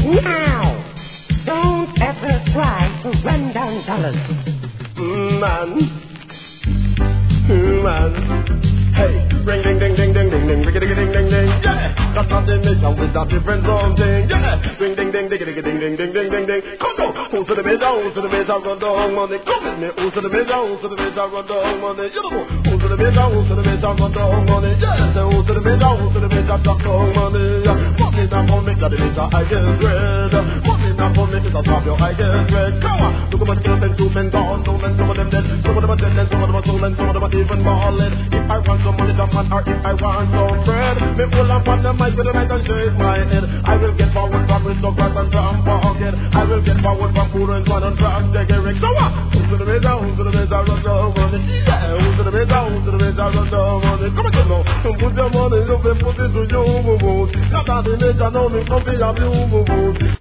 Now, don't ever try to run down dollars. Man. Man. Hey, ring ding ding ding ding ding ding, ding ding ding ding ding, yeah. Got nothing mission with a different something, yeah. Ring ding ding ding ding ding ding ding ding ding ding. Come on, who's to the major, who's to the major, run down money. Come with me, who's to the major, who's to the major, run down money. You know, who's to the major, who's to the major, run down money. Yeah, say who's to the major, who's to the major, drop down money. Money not for me, got the major, I get red. Money not for me, it's a top your I get red. Come on, look at my children, two men gone, two men, some of them dead, some of them are dead, some of them are stolen, some of them are even balling. If I want some money, some man, or if I want some bread, me pull up on the mic with a knife and shake my head. I will get forward from aristocrats and from pocket. I will get forward from poor and one and from Degerick. So what? Who's to the major, who's to the major, run down money. Yeah, who's to the major, who's to the major, run down money. Come again now, put your money up and put it to you, boo-boo. Not that the major know me, come be a you, boo-boo.